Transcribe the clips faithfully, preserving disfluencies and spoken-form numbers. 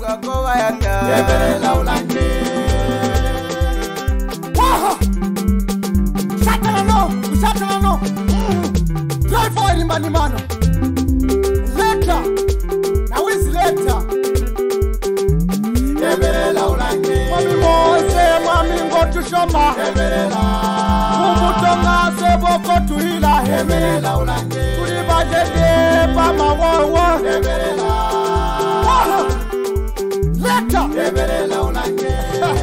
bavuga ko bayanda Yeberela ulanje Waha Shatala no Shatala no Drive for him mani mano Later Now is later Yeberela ulanje Mami moze mami ngotu shoma Yeberela Umutonga sebo kotu hila Yeberela ulanje Tulibajete pama wawa Yeberela Later Yeberela ulanje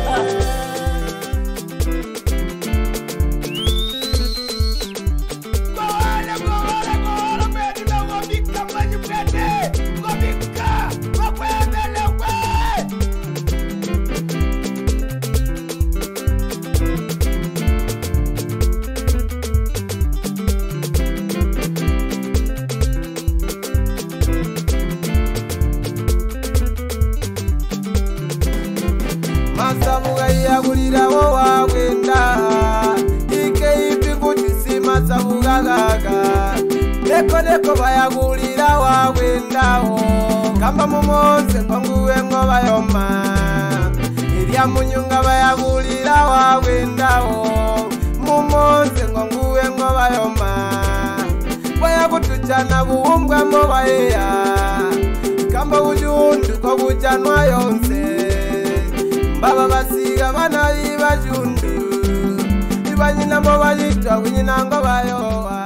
Masabuga yagulira wo wagenda Ike ipinguti si masabuga gaga Neko neko bayagulira wagenda ho Kamba mumonse ngonguwe ngo bayoma Iria munyunga bayagulira wagenda ho Mumonse ngonguwe ngo bayoma Bayagutuchana buumbwa mo bayeya Kamba ujundu ko bujanwa yonse Baba basiga bana ibajundu Ibanyina mo bajitwa winyina ngo bayowa